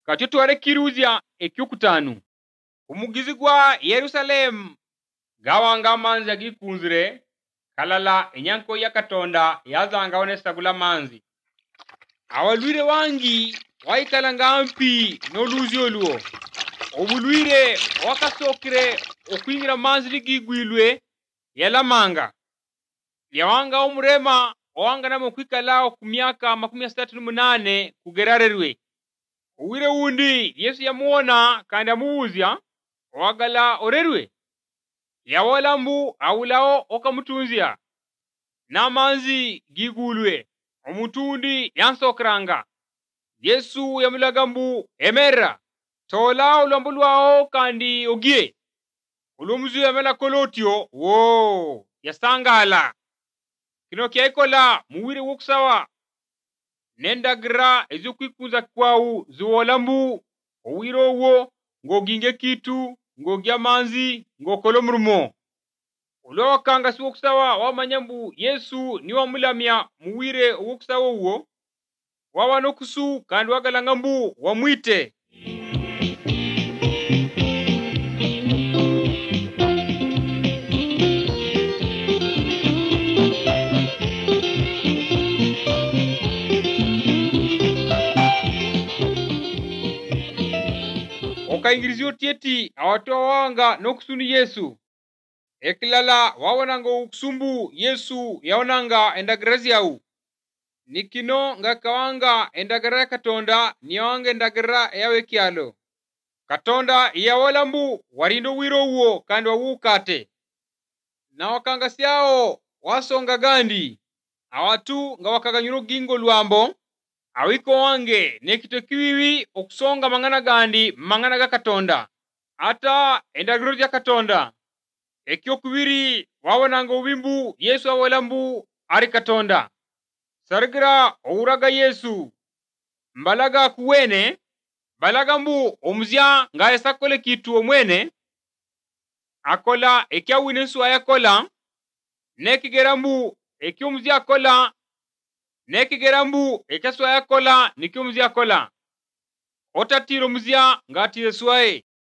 katotware kiruzya ekyokutanu. Umugizi gwa Yerusalemu gawanga manzi agikunzire kalala enyanko ya Katonda yazanga onesagula manzi. Awalwire wangi waikala ngampi n'oluzi olwo. Obulwire wakasokire okwingira manzi ligigwilwe yalamanga. Yawanga omurema owanga namo kwikalao ku myaka 38 kugerarerwe. Uwire wundi Yesu yamuona kandi amuwuzya owagala orerwe. Yawolambu awulao okamutunzya n'amanzi gigulwe. Omutundi yansokranga. Yesu yamulagambu emera tola ulombo lwao kandi ogie. Ulumuzu yamela kolotyo wo yasangala. Kino kyaikola muwire wokusawa nendagira ezokwikunza kwau ziwolambu owiro wo ngoginge kitu ngogya manzi ngokola murumo. Ulowakanga si wokusawa wamanyambu Yesu niwa mulamya muwire wokusawa uwo wawa nokusu kandi wagalangambu wamwite. Okaingirizyo tieti awatoa wanga nokusuni Yesu. Ekilala wawananga ukusumbu Yesu yaonanga endagirazi yau. Nikino ngakawanga endagara ya Katonda niyawanga endagara yawe kialo. Katonda yawolambu warindo wiro uwo kandi wawukate. Na wakanga siao wasonga gandi. Awatu nga wakaganyuro gingo luambo. Awiko wange nekito kiwiwi okusonga mangana gandi mangana ga Katonda. Ata endagiro ya Katonda. Ekyo kubiri wawananga ubimbu Yesu awolambu ari Katonda. Sargira ouraga Yesu. Mbalaga kuwene. Balagambu omuzya nga esakole kitu omwene. Akola ekya winesu ayakola. Nekigerambu ekyo omuzya akola. Nekigerambu ekya suaya kola nikyo omuzya akola. Otatiro omuzya nga atire suaye.